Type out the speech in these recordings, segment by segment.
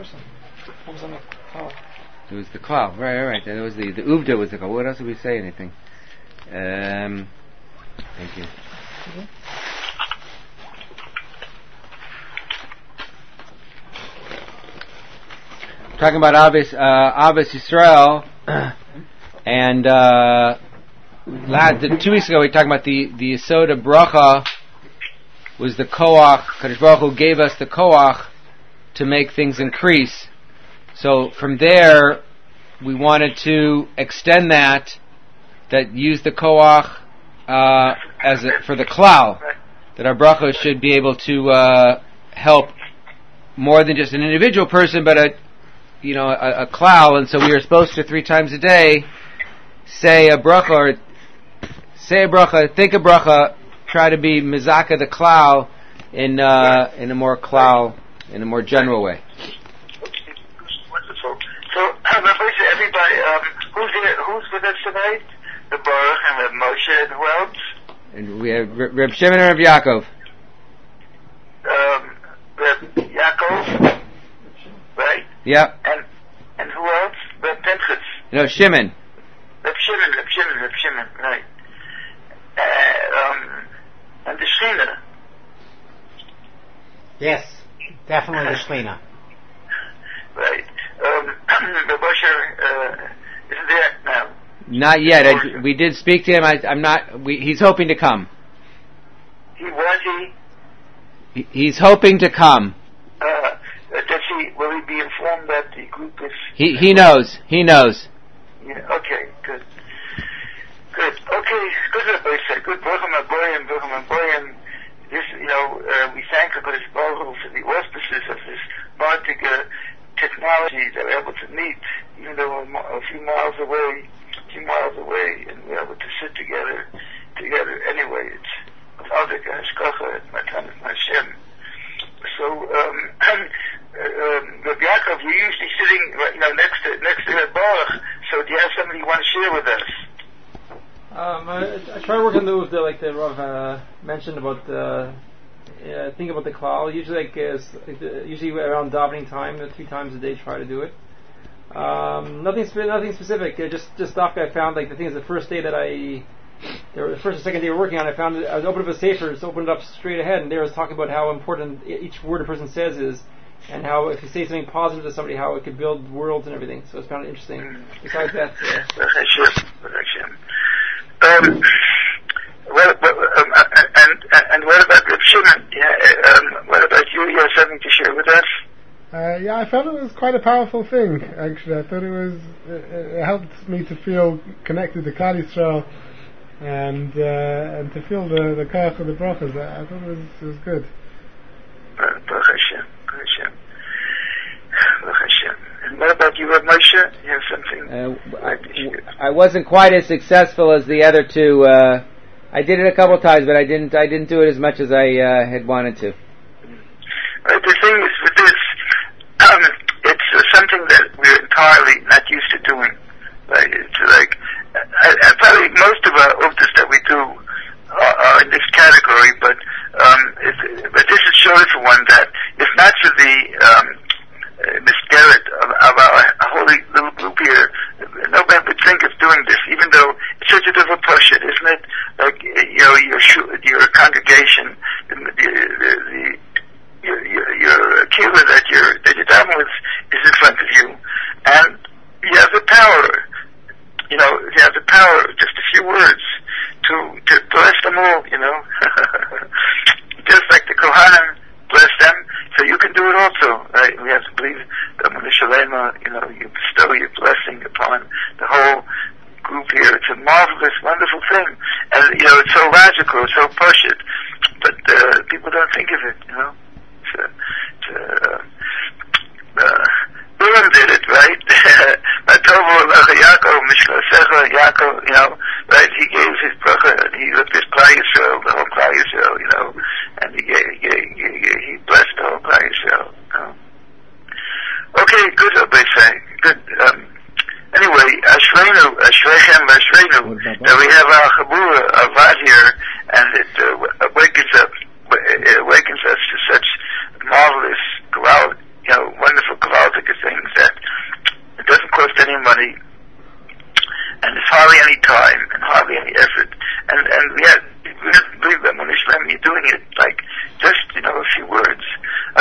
person. What was on the klal? It was the klal, right. And it was the uvda was the klal. What else did we say? Anything? Thank you. Mm-hmm. Talking about Ahavas Yisrael, and 2 weeks ago we talked about the Yesod of Bracha was the koach. Kadosh Baruch Hu gave us the koach to make things increase. So from there, we wanted to extend that use the koach for the klal, that our bracha should be able to help more than just an individual person, but a klal. And so we are supposed to 3 times a day say a bracha, think a bracha, try to be mizaka the klal in a more general way. Wonderful. So, everybody, who's with us tonight? The Baruch and Reb Moshe and who else? And we have Reb Shimon and Reb Yaakov. Reb Yaakov, right? Yep. And who else? Reb Pinchas. No, Shimon. Reb Shimon, right. And the Shechina. Yes, definitely the Shechina. Right. Reb Moshe isn't there now. Not yet. We did speak to him. He's hoping to come. He's hoping to come. Will he be informed that the group is... He knows. Yeah, okay, good. Okay, good, Rabbi said. Good, Brucham Aboyim. This, we thank HaKadosh Baruch Hu for the auspices of this Martic technology that we're able to meet, even though we're a few miles away, and we're able to sit together anyway. It's Avdik Hashkacha at Matan Hashem. So, Rabbi Yaakov, you're usually sitting, next to Reb Baruch. So, do you have something you want to share with us? I try to work on those like the Rav mentioned about think about the klal. Usually, usually around davening time, 3 times a day. Try to do it. Nothing specific. Just stuff I found. Like the thing is, the first day the first or second day we were working on, I found I was opening up a sefer, just opened it up straight ahead, and there was talking about how important each word a person says is, and how if you say something positive to somebody, how it could build worlds and everything. So it's kind of interesting. Besides that, and what about Reb Shimon? What about you? You have something to share with us? I felt it was quite a powerful thing. Actually, I thought it helped me to feel connected to Klal Yisrael and to feel the koach of the brachas. I thought it was good. Baruch Hashem. And what about you, Reb Moshe? You have something? I wasn't quite as successful as the other 2. I did it a couple times, but I didn't do it as much as I had wanted to. Right, the thing is with this, it's something that we're entirely not used to doing. Right? It's like, probably most of our uvdas that we do are in this category, but this is showing for one that if not for the spirit of our holy little group here, nobody would think of doing this, even though it's such a different portion, isn't it? Like, your congregation, your kila that you're davening with is in front of you, and you have the power. You have the power, just a few words, to bless them all. Just like the Kohanim bless them, so you can do it also. Right? We have to believe that when the Shalema, you bestow your blessing upon the whole group here. It's a marvelous, wonderful thing, and it's so logical, it's so pashut, but people don't think of it. Bilam did it, right? Yaakov, right? He gave his bracha, and he looked at Klal Yisrael, the whole Klal Yisrael, and he blessed the whole Klal Yisrael. Okay, good, Rabbi say. Good. Anyway, Ashreinu, that we have our Chabura, Avad here, and it awakens us to such marvelous, wonderful Kavaldik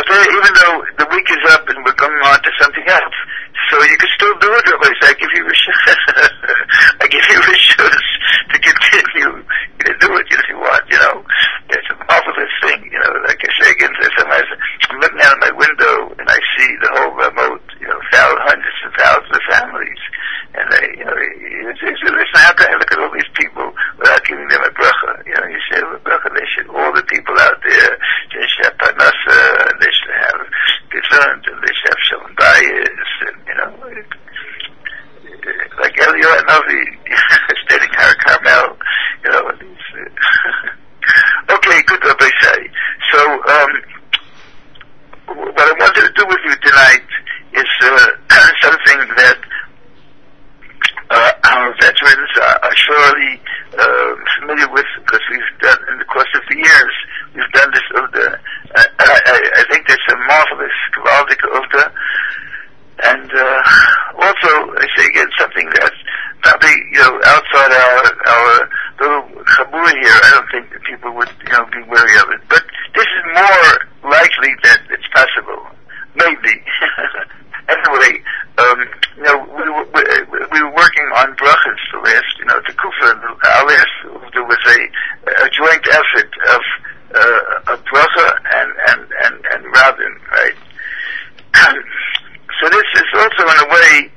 even though the week is up and we're going on to something else, so you can still do it, Rabbi. I give you I give you rishus to continue to do it if you want. It's a marvelous thing. Like I say again, sometimes I'm looking out of my window and I see the whole remote, hundreds of thousands of families, and listen, how can I look at all these people without giving them a bracha? You say a bracha. They should, all the people out there, they should have parnasa, and they should have gezund, and they should have shalom bayis, and like Eliyahu Navi stating Har Carmel, okay, good, Rabbi Say. So, what I wanted to do with you tonight is something that our veterans are surely familiar with, because we've done, in the course of the years, we've done this Uvda. I think there's a marvelous Gavaldik Uvda, and also, I say again, something that's probably, outside our little chabur here, I don't think that people would, be wary of it. But this is more likely that it's possible. Maybe. Anyway, we were working on brachas the last, the kufa, our last, there was a joint effort of bracha and Rabin, right? So this is also in a way,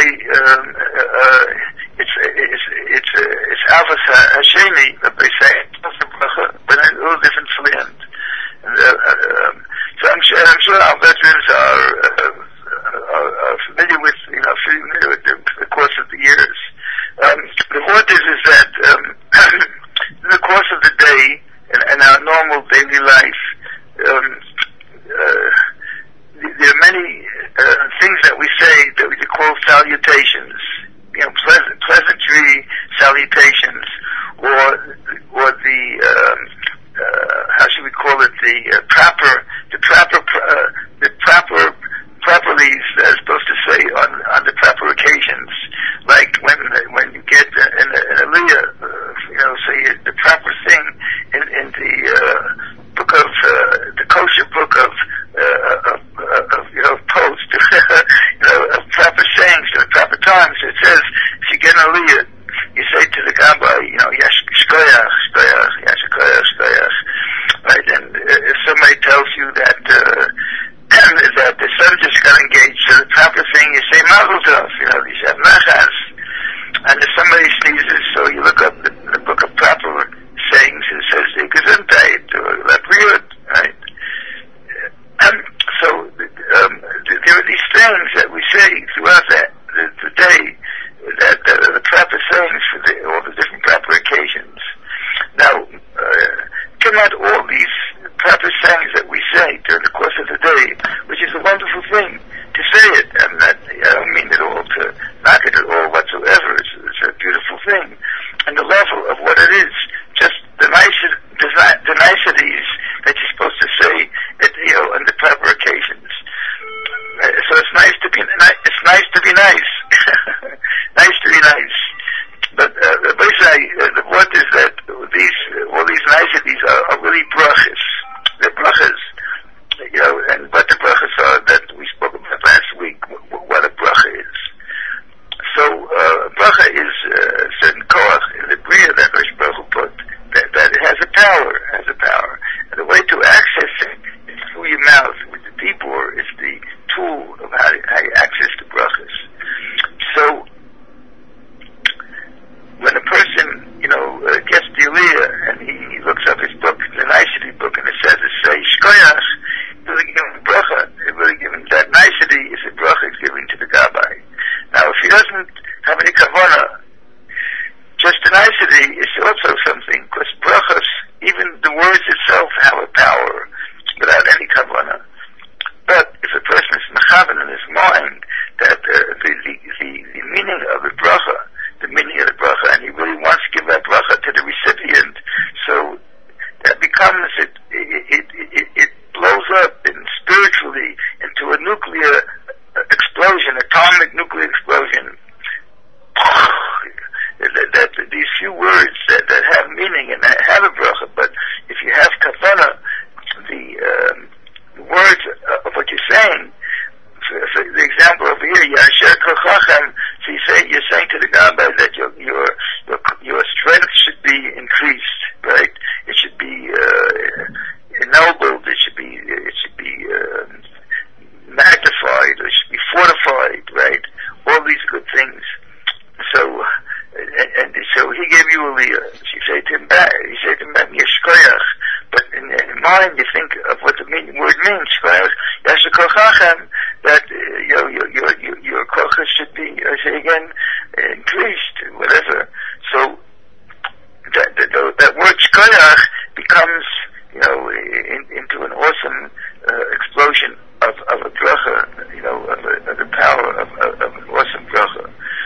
it's Avos Hashemi, that they say, but in a little different slant. So I'm sure our veterans are familiar with, the course of the years. The point is that in the course of the day, in our normal daily life, there are many things that we say that we could call salutations, pleasantry salutations, or the how should we call it, the properlies that are supposed to say on the proper occasions, like when you get an aliyah, say the proper thing in the book of the kosher book of post, of proper sayings at proper times. It says if you get an aliyah, you say to the gabbai, yash shkoyach, shkoyach, yash shkoyach, shkoyach, right? And if somebody tells you that that the son just got engaged, so the proper thing you say mazel tov, you say nachas. And if somebody sneezes, so you look up the book of proper sayings, it says gesundheit or labriut, right? So there are these things that we say throughout the day that are the proper sayings for all the different proper occasions. Now, cannot all these proper sayings that we say during the course of the day, which is a wonderful thing to say it, and that I don't mean at all to knock it at all whatsoever. It's a beautiful thing, and the level of what it is, just the niceties that you're supposed to say at on the proper occasions. So it's nice to be nice to be nice, nice to be nice. But basically, the point is that all these niceties are really brachas. They're brachas, and what the brachas are that we spoke about last week. What a bracha is. So bracha is a certain koach in the bria that Rosh Baruch Hu put that it has a power, and the way to access it is through your mouth with the dibur. Is the tool of how you access the brachas. So when a person, gets the aliyah and he looks up his book, the nicety book, and it says shkoyach, it's really giving bracha. It's really giving that nicety is a bracha it's giving to the gabbai. Now, if he doesn't have any kavanah, just the nicety is also something, because brachas, even the words itself, have a power without any kavanah. But if a person is mechavan in his mind that the meaning of the bracha, and he really wants to give that bracha to the recipient, so that becomes it means. Yasher Kochachem, that your kocha should be, say again, increased, whatever. So that word shkoyach becomes, into an awesome explosion of a bracha, of the power of an awesome bracha.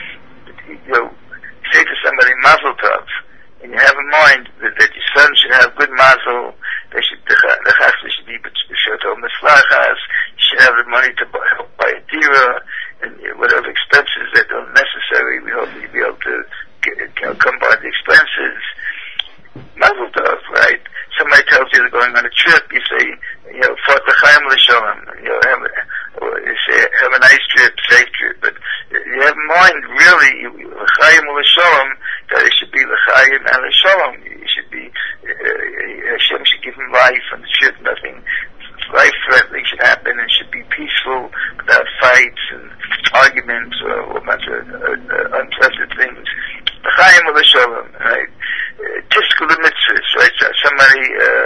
Say to somebody mazel tov, and you have in mind that your son should have good mazel. The chassid should be b'shoto mislachas. You should have the money to help buy a dira and whatever expenses that are necessary. We hope you'll be able to come by the expenses. Mazel tov, right? Somebody tells you they're going on a trip. You say, fort l'chaim l'shalom. You say, have a nice trip, safe trip. But you have in mind, really, l'chaim l'shalom, that it should be l'chaim and l'shalom. You should be, Hashem should give him life on the trip. Nothing life-threatening should happen, and should be peaceful without fights and arguments or a bunch of unpleasant things. L'chaim l'shalom, right? Tiskul mitzvahs, right? So somebody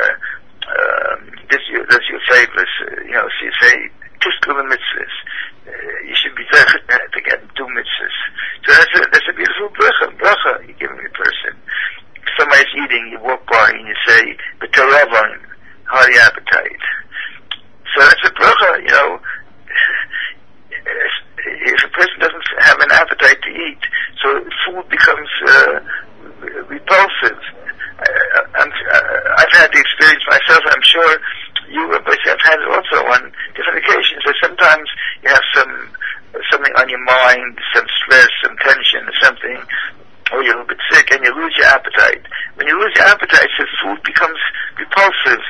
does your favors, so you say tiskul mitzvahs. You should be there to get do mitzvahs. So that's a beautiful bracha you're giving a person. If somebody's eating, you walk by and you say b'toravon, hearty appetite. So that's a bracha, if a person doesn't have an appetite to eat, so food becomes repulsive. I've had the experience myself. I'm sure you have had it also on different occasions. That sometimes you have something on your mind, some stress, some tension, or something, or you're a little bit sick, and you lose your appetite. When you lose your appetite, so food becomes repulsive.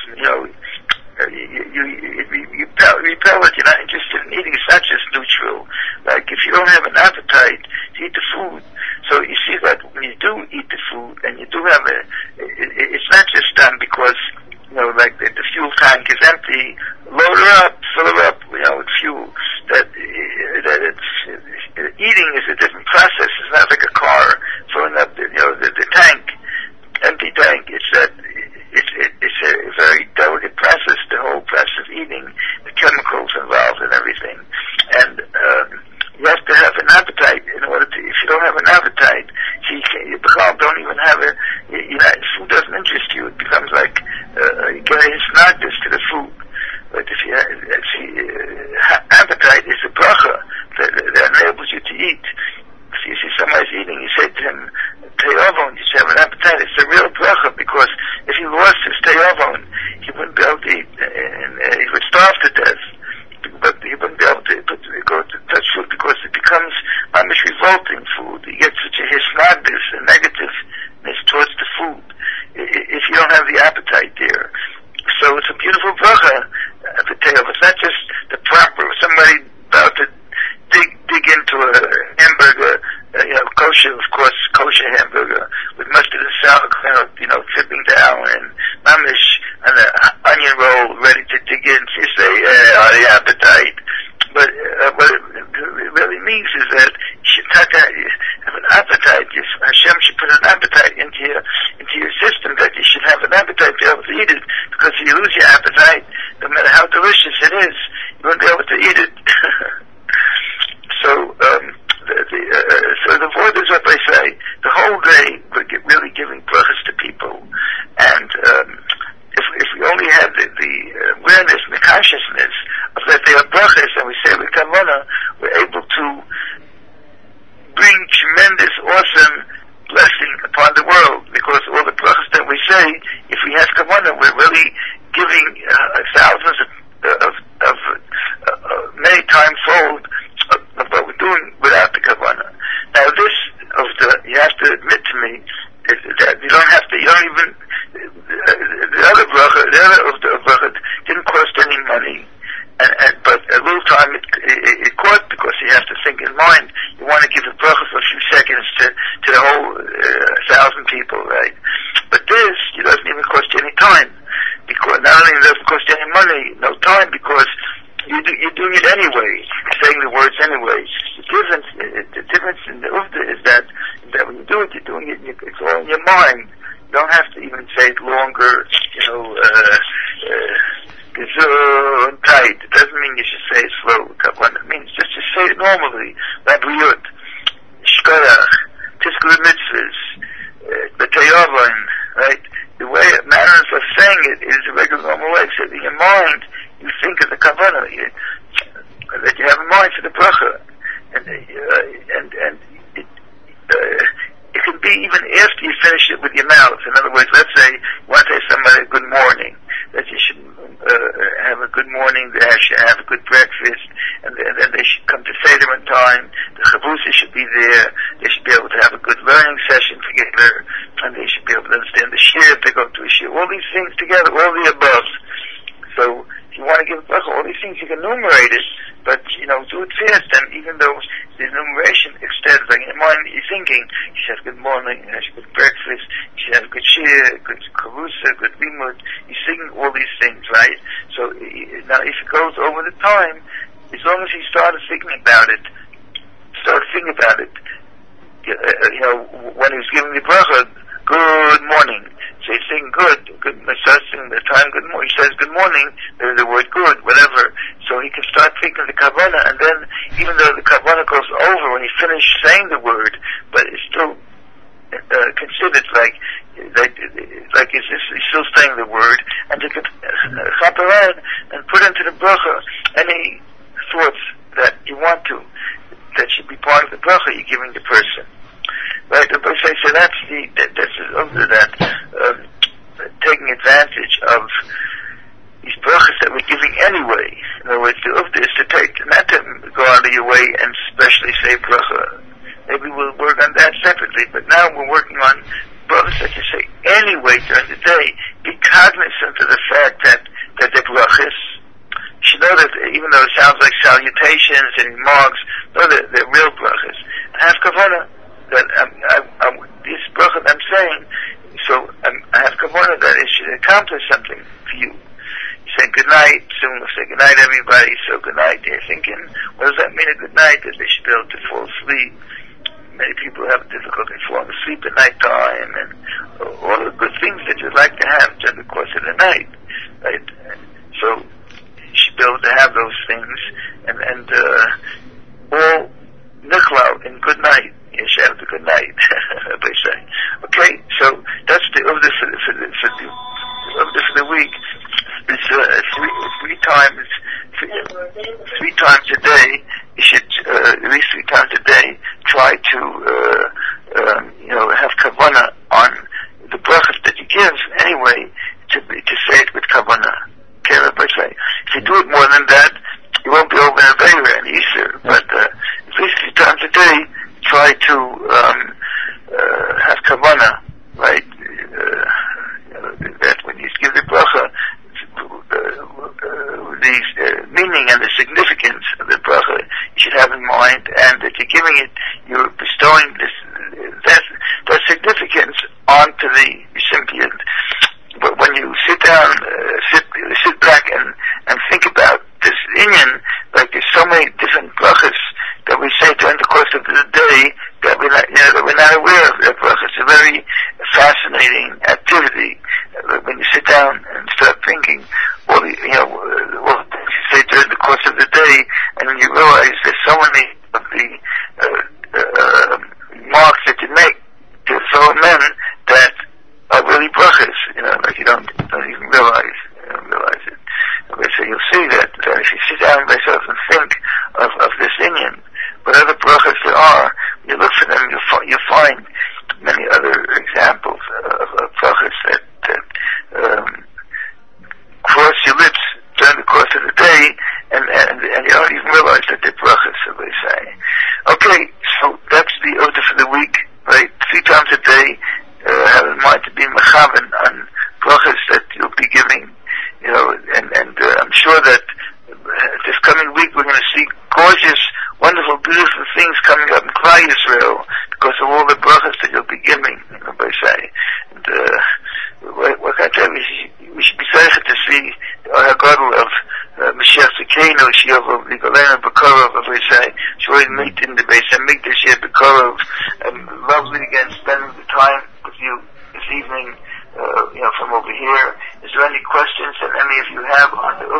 You repel it. You're not interested in eating. It's not just neutral. Like if you don't have an appetite to eat the food, so you see that when you do eat the food and you do have it's not just done because like the fuel tank is empty. Load her up, fill her up, with fuel. That it's eating is a different process. It's not like a car filling up the tank, empty tank. It's that. It's a very delicate process, the whole process of eating, the chemicals involved and everything. And you have to have an appetite in order to, if you don't have an appetite, so you don't even have food doesn't interest you. It becomes like, you get a hisnagdus to the food. But if you appetite is a bracha that enables you to eat. If you see somebody's eating, you say to him, Te'ovon, you should have an appetite. It's a real bracha, because if he lost his Te'ovon, he wouldn't be able to eat, and he would starve to death. But he wouldn't be able to go to touch food, because it becomes almost revolting food. You get such a hisnagdus, a negativeness towards the food, if you don't have the appetite there. So it's a beautiful bracha, the Te'ov. It's not just the proper, somebody about to dig into a hamburger, kosher, of course, kosher hamburger with mustard and sauerkraut, dripping down, and mamish and an onion roll ready to dig in. So you say, the appetite. But what it really means is that you should have an appetite. Hashem should put an appetite into your system, that you should have an appetite to be able to eat it. Because if you lose your appetite, no matter how delicious it is, you won't be able to eat it. So the word is what I say. The whole day we're really giving brachas to people, and if we only had the awareness and the consciousness of that they are brachas, and we say with kavanah, we're able to bring tremendous, awesome blessing upon the world. Because all the brachas that we say, if we have kavanah, we're really giving thousands of many times fold of what we're doing without the kavanah. Now you have to admit to me that you don't even, the other bracha didn't cost any money, but a little time it cost, because you have to think in mind, you want to give a bracha for a few seconds to the whole 1,000 people, right? But this, it doesn't even cost you any time, because not only it doesn't cost you any money, no time, because you're doing it anyway, saying the words anyway. The difference in the uvda is that when you do it, you're doing it, it's all in your mind. You don't have to even say it longer, Gesundheit. It doesn't mean you should say it slow. It means just to say it normally. Labriyut, Shkoyach, Tiskul Mitzvahs, B'Tayovin, right? The way, manners of saying it is a regular normal way. So in your mind, you think of the kavanah that you have in mind for the bracha, and it can be even after you finish it with your mouth. In other words, let's say you want to say to somebody good morning, that you should have a good morning, they should have a good breakfast, and then they should come to Seder on time. The chavrusa should be there. They should be able to have a good learning session together, and they should be able to understand the shir if they go to a shir. All these things together, all the above. So if you want to give a bracha, all these things you can enumerate it, but do it fast. And even though the enumeration extends, like in your mind you're thinking, you should have good morning, you should have good breakfast, you should have good shir, good kavusa, good limud. You're singing all these things, right? So now if it goes over the time, as long as you start thinking about it, when he was giving the bracha, good morning. So he's saying good, starts saying the time good morning, he says good morning, there's the word good, whatever. So he can start thinking the kavanah, and then even though the kavanah goes over when he finished saying the word, but it's still considered like he's still saying the word, and you can chop around and put into the bracha any thoughts that you want to, that should be part of the bracha you're giving the person. Right, so that's taking advantage of these brachas that we're giving anyway. In other words, the uvda is to take, not to go out of your way and specially say bracha. Maybe we'll work on that separately, but now we're working on brachas that you say anyway during the day. Be cognizant of the fact that they're brachas. You should know that even though it sounds like salutations and remarks, know that they're real brachas. And have kavanah. That this bracha I'm saying, so I have kavanah that it should accomplish something for you. You say good night, soon we'll say good night everybody, so good night, you're thinking, what does that mean a good night? That they should be able to fall asleep. Many people have difficulty falling asleep at night time, and all the good things that you'd like to have during the course of the night, right? So you should be able to have those things, and all nichlau in good night. You should have a good night, they say. Okay, so that's the uvda for the week. It's three times a day. You should at least 3 times a day try to have kavanah on the brachas that you give anyway, to say it with kavanah. Okay, Rabbi say. If you do it more than that, you won't be over in Aveira and Easter. But at least 3 times a day, try to have kavanah, right? That when you give the bracha, the meaning and the significance of the bracha you should have in mind, and that you're giving it, you're bestowing that significance onto the recipient. But when you sit down, sit back and think about this inyan, like there's so many different brachas that we say during the course of the day that we're not aware of that bracha. It's a very fascinating activity when you sit down and start thinking all the what you say during the course of the day, and then you realize there's so many of the marks that you make to fellow men that are really brachas. Like you don't even realize it. Okay, so you'll see that if you sit down by yourself and think of this inyan, whatever brachas there are, you look for them, you'll find many other examples of brachas that cross your lips during the course of the day, and you don't even realize that they're brachas, so they say. Okay, so that's the order for the week, right? 3 times a day, have in mind to be mechaven on brachas that you'll be giving, and I'm sure that this coming week we're going to see gorgeous, wonderful, beautiful things coming up in Klal Yisrael because of all the brachas that you'll be giving, by say. And what can I tell you? We should be excited to see the Gadol of Mashiach Tzidkeinu, Shiach Ligalena Bekorov, as we say, Shoy meet in the Beis Hamikdash here, Bekorov, and lovely again spending the time with you this evening, from over here. Is there any questions that any of you have on the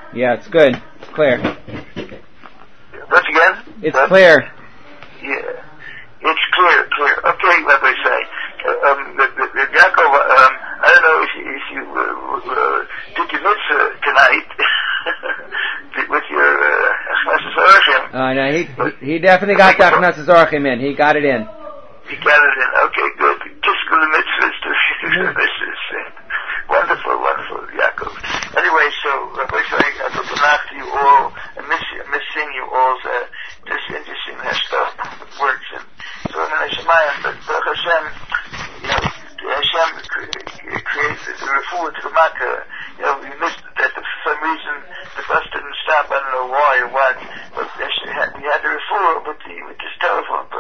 Yeah, it's good. It's clear. Once again? It's clear. Yeah. It's clear. Okay, Rabbi Say. Yaakov, I don't know if you did your mitzvah tonight with your Achnas Orchim. No, he definitely got the Achnas Orchim in. He got it in. He got it in. Okay, good. Just for the mitzvahs to the mitzvahs. Wonderful, Yaakov. Anyway, so Rabbi Say, I got to knock to you all, and missing you all's this interesting words and so in Shemayim, but Baruch Hashem, Hashem created the refuah to the Makkah. We missed that for some reason the bus didn't stop. I don't know why or what, but we had the refuah with this telephone.